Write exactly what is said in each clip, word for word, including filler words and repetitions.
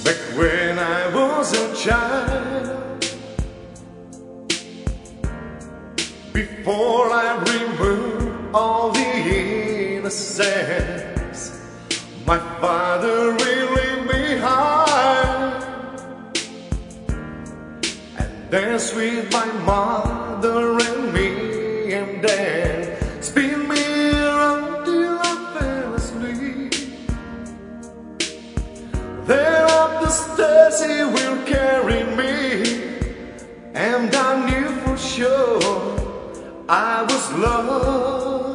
Back when I was a child, before I removed all the innocence, my father will leave behind and dance with my mother and me, and then spin me around till I fell asleep. There up the stairs he will carry me, and I knew for sure I was loved.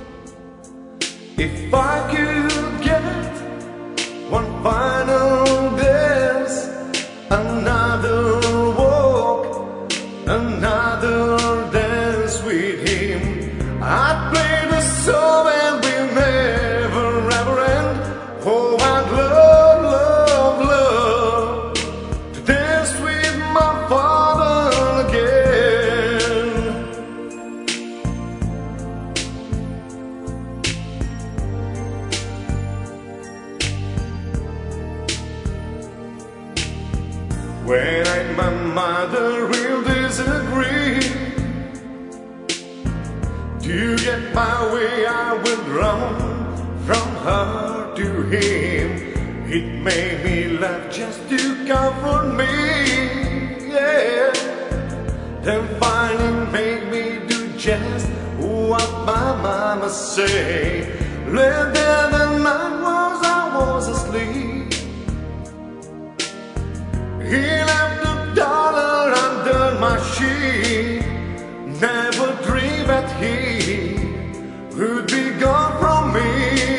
If I could get one final dance, another walk, another dance with him, I'd play the song and we'll never ever end. Oh, I'd love, love, love to dance with my father again. When I and my mother will disagree, to get my way I would run from her to him. It made me laugh just to comfort me, yeah. Then finally made me do just what my mama say. Later the night was I was asleep, he left a dollar under my sheet. Never dreamed that he would be gone from me.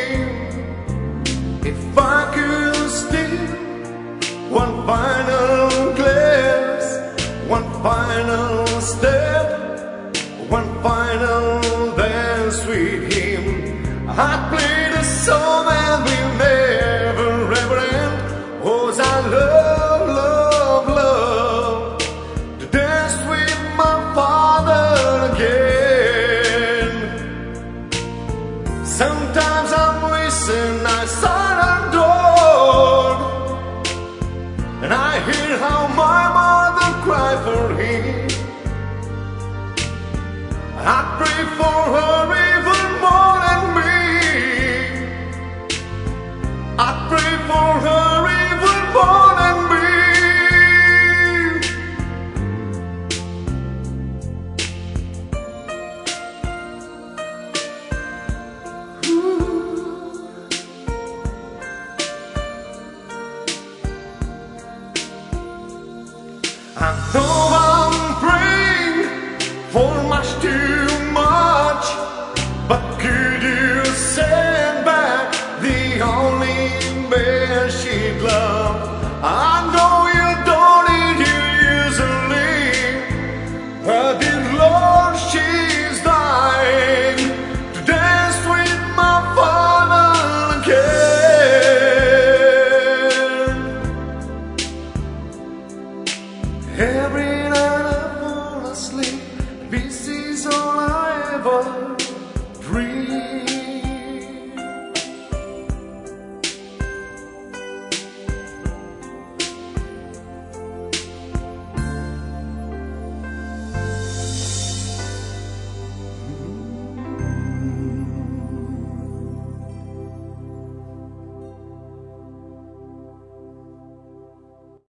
If I could steal one final glance, one final step, one final dance with him, I'd play the song and we'll never ever end. Oh, I love, love, love to dance with my father again. Sometimes I'm wishing I silent door, and I hear how my mother cry for him. I pray for her even more than me. I pray for her even more than me. I know I'm praying for much too much, but could you send back the only man she'd love? I